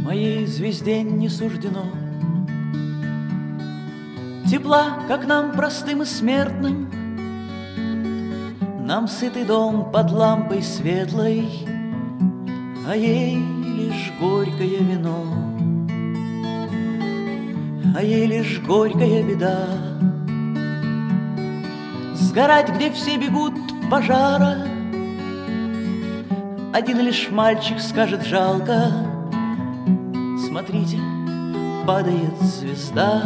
Моей звезде не суждено тепла, как нам, простым и смертным. Нам сытый дом под лампой светлой, а ей лишь горькое вино, а ей лишь горькая беда. Сгорать, где все бегут пожара, один лишь мальчик скажет жалко: смотрите, падает звезда.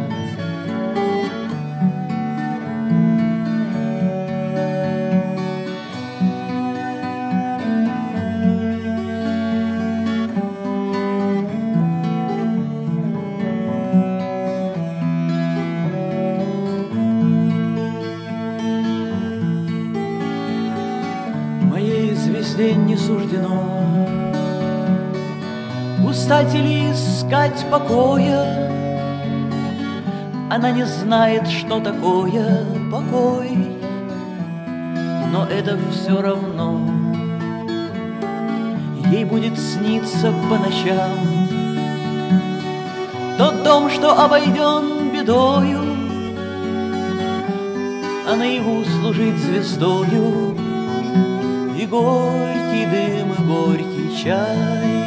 Моей звезде не суждено устать или искать покоя. Она не знает, что такое покой, но это все равно. Ей будет сниться по ночам тот дом, что обойден бедою, а наяву служить звездою и горький дым, и горький чай.